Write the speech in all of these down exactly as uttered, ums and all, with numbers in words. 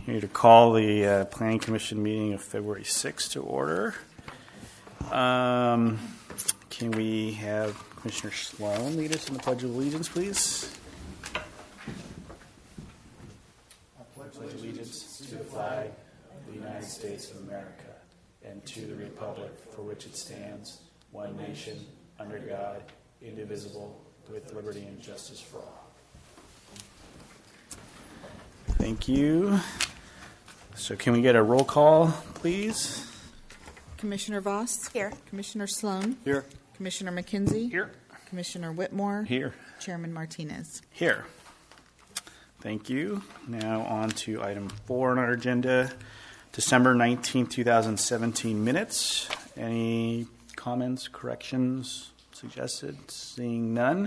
Here to call the uh, Planning Commission meeting of February sixth to order. Um, can we have Commissioner Sloan lead us in the Pledge of Allegiance, please? I pledge allegiance to the flag of the United States of America and to the republic for which it stands, one nation, under God, indivisible, with liberty and justice for all. Thank you. So can we get a roll call, please? Commissioner Voss? Here. Commissioner Sloan? Here. Commissioner McKenzie? Here. Commissioner Whitmore? Here. Chairman Martinez? Here. Thank you. Now on to item four on our agenda, December nineteenth, twenty seventeen minutes. Any comments, corrections, suggested? Seeing none.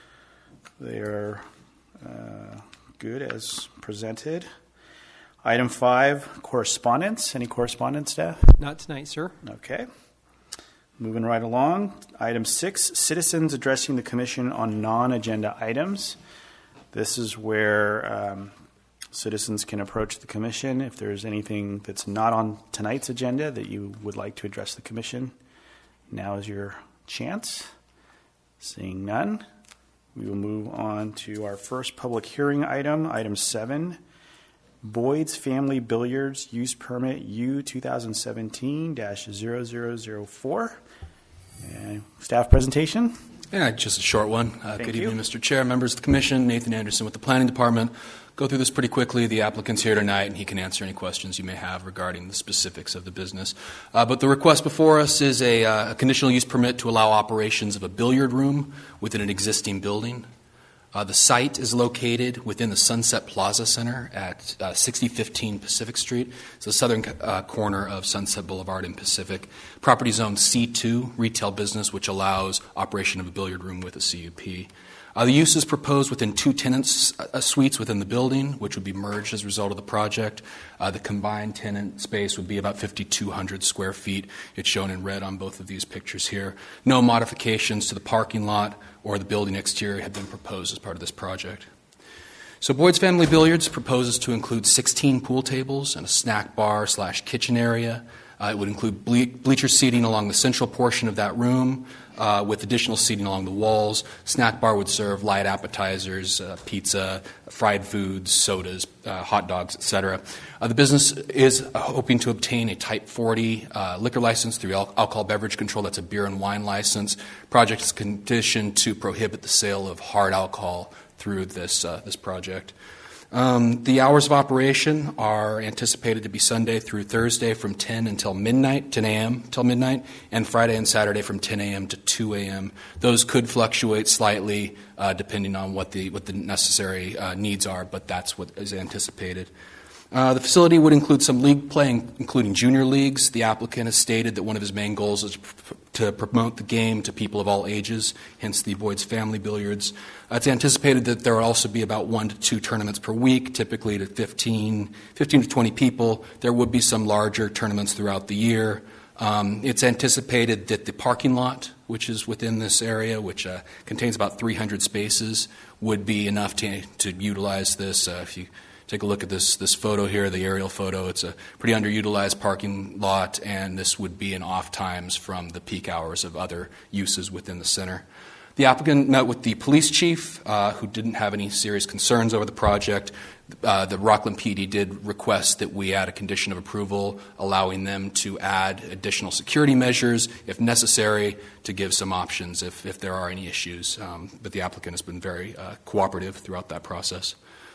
They are uh, good as presented. Item five, correspondence. Any correspondence, staff? Not tonight, sir. Okay. Moving right along. Item six, citizens addressing the commission on non-agenda items. This is where um, citizens can approach the commission if there's anything that's not on tonight's agenda that you would like to address the commission. Now is your chance. Seeing none, we will move on to our first public hearing item, item seven. Boyd's Family Billiards Use Permit U twenty seventeen dash zero zero zero four. And staff presentation. Yeah, just a short one. Uh, good you. evening, Mister Chair, members of the Commission. Nathan Anderson with the Planning Department. Go through this pretty quickly. The applicant's here tonight, and he can answer any questions you may have regarding the specifics of the business. Uh, but the request before us is a, uh, a conditional use permit to allow operations of a billiard room within an existing building. Uh, the site is located within the Sunset Plaza Center at uh, sixty fifteen Pacific Street. It's the southern uh, corner of Sunset Boulevard and Pacific. Property zone C two, retail business, which allows operation of a billiard room with a C U P. Uh, the use is proposed within two tenant uh, suites within the building, which would be merged as a result of the project. Uh, the combined tenant space would be about fifty-two hundred square feet. It's shown in red on both of these pictures here. No modifications to the parking lot or the building exterior have been proposed as part of this project. So Boyd's Family Billiards proposes to include sixteen pool tables and a snack bar slash kitchen area. Uh, it would include ble- bleacher seating along the central portion of that room, uh, with additional seating along the walls. Snack bar would serve light appetizers, uh, pizza, fried foods, sodas, uh, hot dogs, et cetera. Uh, the business is hoping to obtain a Type forty uh, liquor license through al- alcohol beverage control. That's a beer and wine license. Project is conditioned to prohibit the sale of hard alcohol through this uh, this project. Um, the hours of operation are anticipated to be Sunday through Thursday from ten until midnight, ten a.m. till midnight, and Friday and Saturday from ten a.m. to two a.m. Those could fluctuate slightly uh, depending on what the what the necessary uh, needs are, but that's what is anticipated. Uh, the facility would include some league play, including junior leagues. The applicant has stated that one of his main goals is to promote the game to people of all ages, hence the Boyd's Family Billiards. Uh, it's anticipated that there will also be about one to two tournaments per week, typically to fifteen, fifteen to twenty people. There would be some larger tournaments throughout the year. Um, it's anticipated that the parking lot, which is within this area, which uh, contains about three hundred spaces, would be enough to, to utilize this. Uh, if you take a look at this this photo here, the aerial photo. It's a pretty underutilized parking lot, and this would be in off times from the peak hours of other uses within the center. The applicant met with the police chief, uh, who didn't have any serious concerns over the project. Uh, the Rockland P D did request that we add a condition of approval, allowing them to add additional security measures, if necessary, to give some options if, if there are any issues. Um, but the applicant has been very uh, cooperative throughout that process.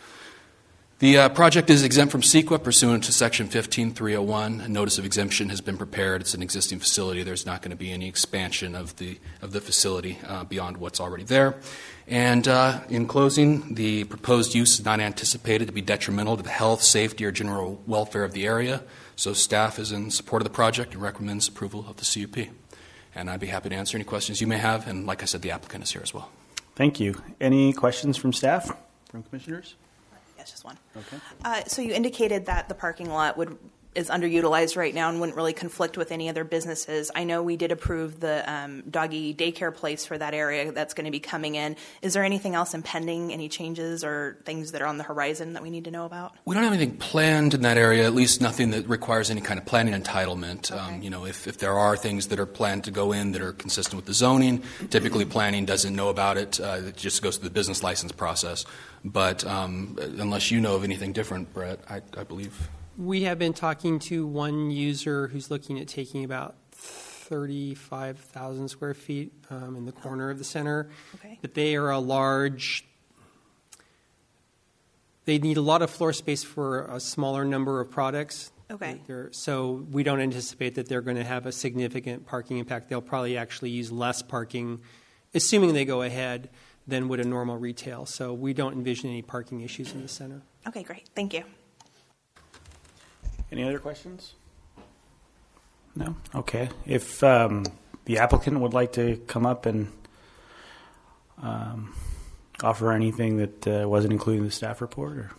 The uh, project is exempt from CEQA pursuant to Section fifteen point three oh one. A notice of exemption has been prepared. It's an existing facility. There's not going to be any expansion of the of the facility uh, beyond what's already there. And uh, in closing, the proposed use is not anticipated to be detrimental to the health, safety, or general welfare of the area. So staff is in support of the project and recommends approval of the C U P. And I'd be happy to answer any questions you may have. And like I said, the applicant is here as well. Thank you. Any questions from staff, from commissioners? Yes, just one. Okay. Uh, so you indicated that the parking lot would is underutilized right now and wouldn't really conflict with any other businesses. I know we did approve the um, doggy daycare place for that area that's going to be coming in. Is there anything else impending, any changes or things that are on the horizon that we need to know about? We don't have anything planned in that area, at least nothing that requires any kind of planning entitlement. Okay. Um, you know, if, if there are things that are planned to go in that are consistent with the zoning, typically planning doesn't know about it. Uh, it just goes through the business license process. But um, unless you know of anything different, Brett, I, I believe. We have been talking to one user who's looking at taking about thirty-five thousand square feet um, in the corner of the center. Okay. But they are a large, they need a lot of floor space for a smaller number of products. Okay. They're, so we don't anticipate that they're going to have a significant parking impact. They'll probably actually use less parking, assuming they go ahead, than would a normal retail. So we don't envision any parking issues in the center. Okay, great. Thank you. Any other questions? No? Okay. If um, the applicant would like to come up and um, offer anything that uh, wasn't included in the staff report? Or?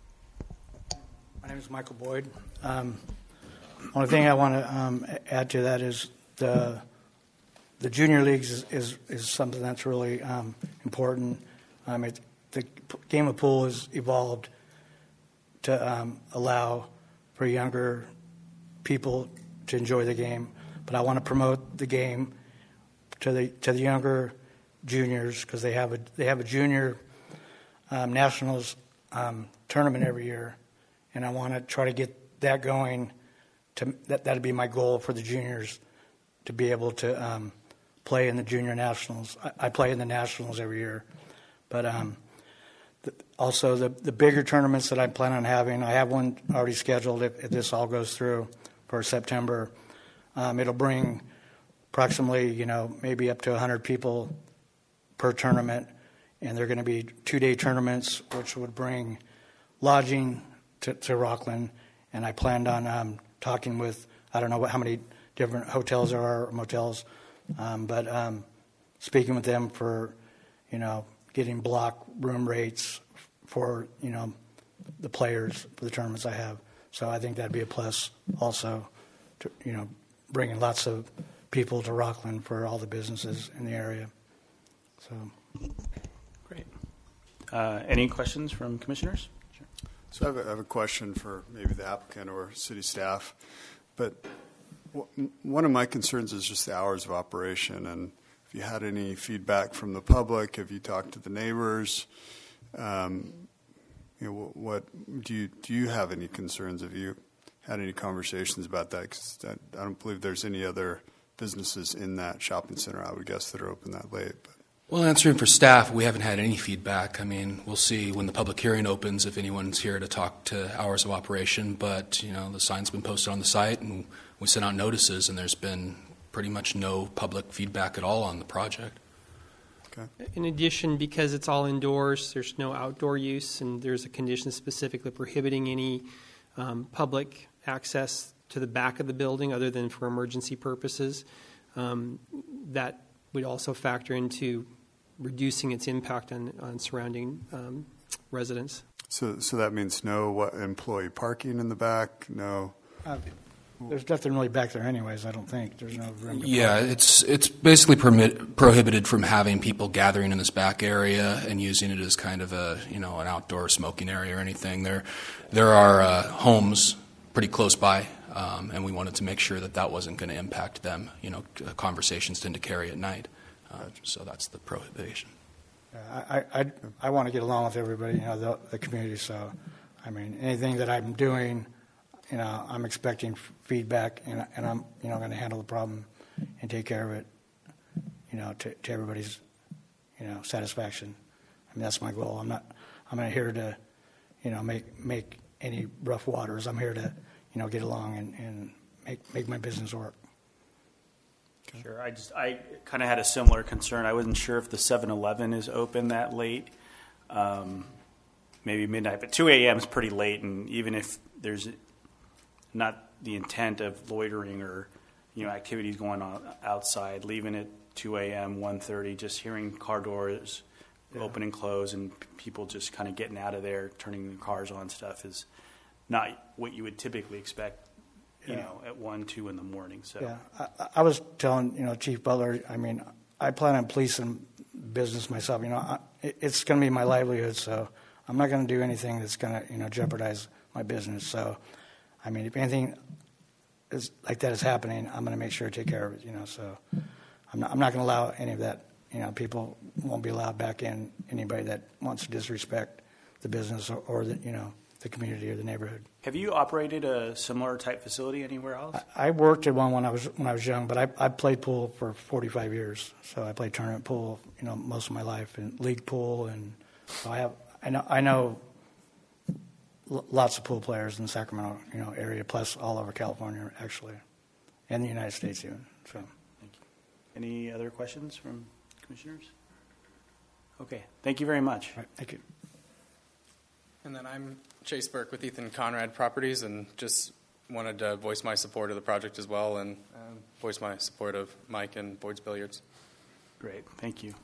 My name is Michael Boyd. Um, only thing I want to um, add to that is the the junior leagues is, is, is something that's really um, important. Um, it, the game of pool has evolved to um, allow for younger people to enjoy the game, but I want to promote the game to the to the younger juniors because they have a they have a junior um, nationals um, tournament every year, and I want to try to get that going. To that that'd be my goal for the juniors to be able to um, play in the junior nationals. I, I play in the nationals every year, but. Um, Also, the, the bigger tournaments that I plan on having, I have one already scheduled if, if this all goes through for September. Um, it'll bring approximately, you know, maybe up to one hundred people per tournament, and they're going to be two-day tournaments, which would bring lodging to, to Rockland. And I planned on um, talking with, I don't know what, how many different hotels there are, or motels, um, but um, speaking with them for, you know, getting block room rates for, you know, the players for the tournaments I have. So I think that'd be a plus also, to, you know, bringing lots of people to Rockland for all the businesses in the area. So, great. Uh, any questions from commissioners? Sure. So I have, a, I have a question for maybe the applicant or city staff. But w- one of my concerns is just the hours of operation. And if you had any feedback from the public, have you talked to the neighbors? Um, you know, what do you do? You have any concerns? Have you had any conversations about that? Because I don't believe there's any other businesses in that shopping center, I would guess, that are open that late. But. Well, answering for staff, we haven't had any feedback. I mean, we'll see when the public hearing opens if anyone's here to talk to hours of operation. But, you know, the sign's been posted on the site, and we sent out notices, and there's been pretty much no public feedback at all on the project. Okay. In addition, because it's all indoors, there's no outdoor use, and there's a condition specifically prohibiting any um, public access to the back of the building other than for emergency purposes. Um, that would also factor into reducing its impact on, on surrounding um, residents. So, so that means no what, employee parking in the back, no. uh, there's nothing really back there anyways, I don't think. There's no room to Yeah, park. it's it's basically permit, prohibited from having people gathering in this back area and using it as kind of a, you know, an outdoor smoking area or anything. There there are uh, homes pretty close by, um, and we wanted to make sure that that wasn't going to impact them. You know, conversations tend to carry at night, uh, so that's the prohibition. Yeah, I, I, I want to get along with everybody, you know, the, the community. So, I mean, anything that I'm doing, you know, I'm expecting f- feedback, and, and I'm, you know, going to handle the problem and take care of it, you know, to, to everybody's, you know, satisfaction. I mean, that's my goal. I'm not, I'm not here to, you know, make make any rough waters. I'm here to, you know, get along and, and make make my business work. Sure. I just I kind of had a similar concern. I wasn't sure if the seven eleven is open that late, um, maybe midnight, but two a.m. is pretty late, and even if there's not the intent of loitering or, you know, activities going on outside, leaving at two a.m., one thirty, just hearing car doors yeah. open and close and p- people just kind of getting out of there, turning their cars on stuff is not what you would typically expect you Yeah. know, at one, two in the morning. So Yeah, I, I was telling, you know, Chief Butler, I mean, I plan on policing business myself. You know, I, it, it's going to be my livelihood, so I'm not going to do anything that's going to, you know, jeopardize my business. So, I mean, if anything is like that is happening, I'm going to make sure to take care of it, you know. So I'm not, I'm not going to allow any of that. You know, people won't be allowed back in, anybody that wants to disrespect the business or, or the, you know, the community or the neighborhood. have you operated a similar type facility anywhere else? I worked at one when I was when I was young, but I, I played pool for forty-five years. So I played tournament pool, you know, most of my life, and league pool, and so I have I know I know l- lots of pool players in the Sacramento, you know, area, plus all over California actually, and the United States even. So Thank you. Any other questions from commissioners? Okay, thank you very much. all right, thank you. And then I'm Chase Burke with Ethan Conrad Properties, and just wanted to voice my support of the project as well, and um, voice my support of Mike and Boyd's Billiards. Great, thank you.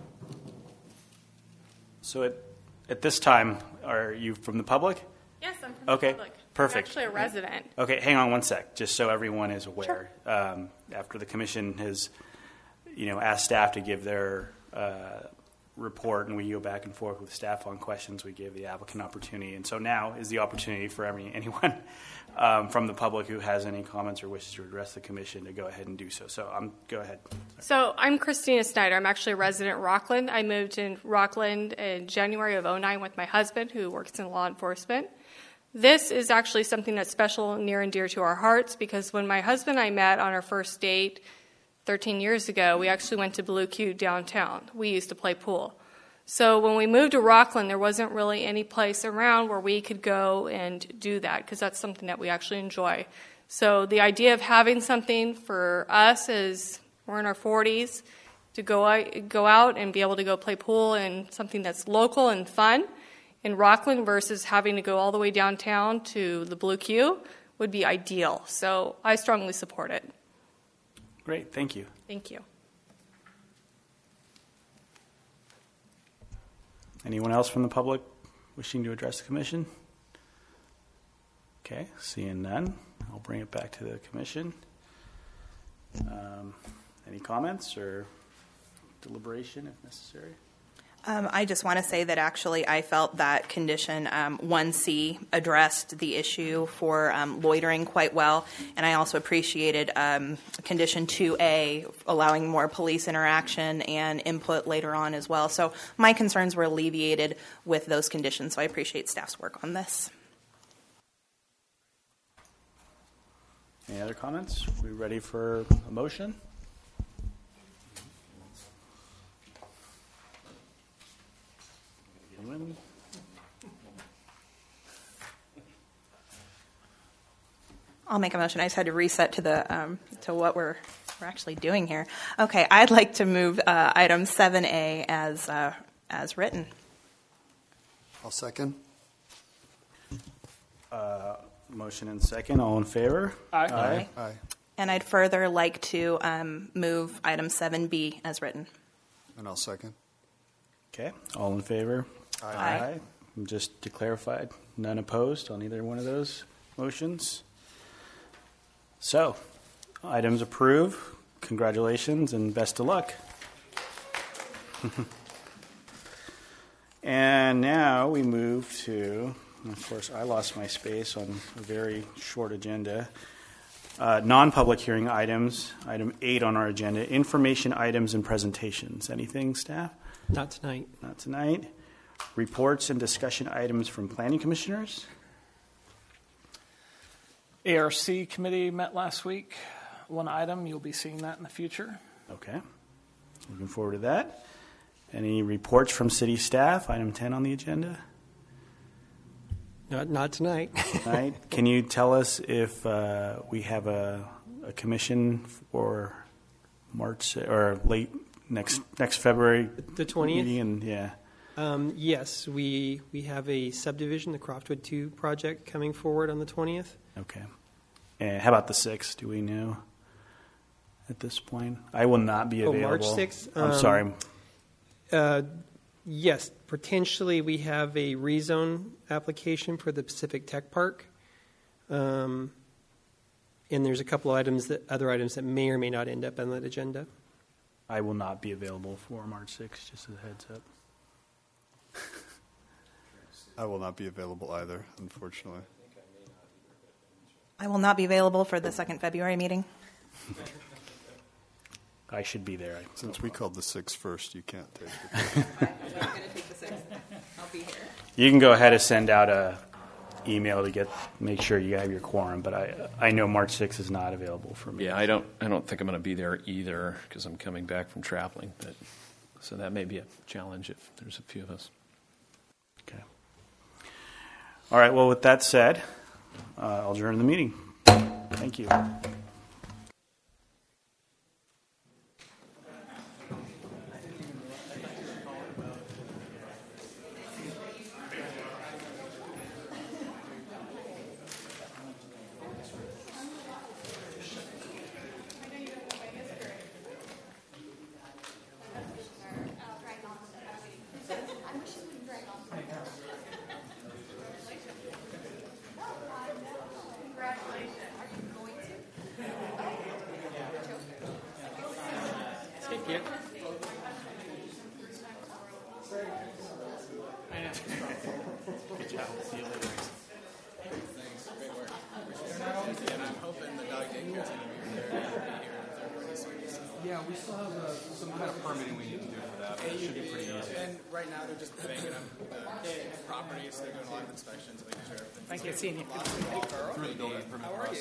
So at, at this time, are you from the public? Yes, I'm from Okay, the public. perfect. I'm actually a resident. Okay, hang on one sec, just so everyone is aware. Um, after the commission has, you know, asked staff to give their uh, report, and we go back and forth with staff on questions, we gave the applicant opportunity. And so now is the opportunity for every, anyone um, from the public who has any comments or wishes to address the commission to go ahead and do so. So um, go ahead. So I'm Christina Snyder. I'm actually a resident in Rockland. I moved in Rockland in January of oh nine with my husband, who works in law enforcement. This is actually something that's special and near and dear to our hearts, because when my husband and I met on our first date thirteen years ago, we actually went to Blue Q downtown. We used to play pool. So when we moved to Rockland, there wasn't really any place around where we could go and do that, because that's something that we actually enjoy. So the idea of having something for us as we're in our forties to go out, go out and be able to go play pool and something that's local and fun in Rockland versus having to go all the way downtown to the Blue Q would be ideal. So I strongly support it. Great, thank you. Thank you. Anyone else from the public wishing to address the commission? Okay, seeing none, I'll bring it back to the commission. Um, any comments or deliberation if necessary? Um, I just want to say that actually I felt that condition um, one C addressed the issue for um, loitering quite well, and I also appreciated um, condition two A allowing more police interaction and input later on as well. So my concerns were alleviated with those conditions, so I appreciate staff's work on this. Any other comments? We ready for a motion? I'll make a motion. I just had to reset to the um, to what we're we're actually doing here. Okay, I'd like to move uh, item seven A as uh, as written. I'll second. Uh, motion and second. All in favor? Aye. Aye. And I'd further like to um, move item seven B as written. And I'll second. Okay. All in favor? Aye. Aye. And just to clarify, none opposed on either one of those motions. So, items approved. Congratulations and best of luck. And now we move to, of course, I lost my space on a very short agenda. Uh, non-public hearing items, item eight on our agenda, information items and presentations. Anything, staff? Not tonight. Not tonight. Reports and discussion items from planning commissioners. A R C committee met last week. One item, you'll be seeing that in the future. Okay. Looking forward to that. Any reports from city staff? Item ten on the agenda. Not, not tonight. Tonight. Can you tell us if uh, we have a, a commission for March or late next next February? The twentieth? Meeting and, yeah. Um, yes, we we have a subdivision, the Croftwood two project, coming forward on the twentieth. Okay. And how about the sixth? Do we know at this point? I will not be Oh, available. March sixth? I'm Um, sorry. Uh, yes, potentially we have a rezone application for the Pacific Tech Park. Um, And there's a couple of items that other items that may or may not end up on that agenda. I will not be available for March sixth, just as a heads up. I will not be available either, unfortunately. I will not be available for the second February meeting. I should be there. Since we called the sixth first, you can't take it. I'm going to take the sixth. I'll be here. You can go ahead and send out a email to get make sure you have your quorum, but I I know March sixth is not available for me. Yeah, I don't I don't think I'm going to be there either because I'm coming back from traveling. But so that may be a challenge if there's a few of us. Okay. All right. Well, with that said, uh, I'll adjourn the meeting. Thank you. Yeah, we still have uh, some kind of permitting we need to do for that, but it should be pretty easy. And right now they're just banging up the properties. They're doing a lot of inspections, making sure everything's Thank you. Seeing you. Through the building permit process.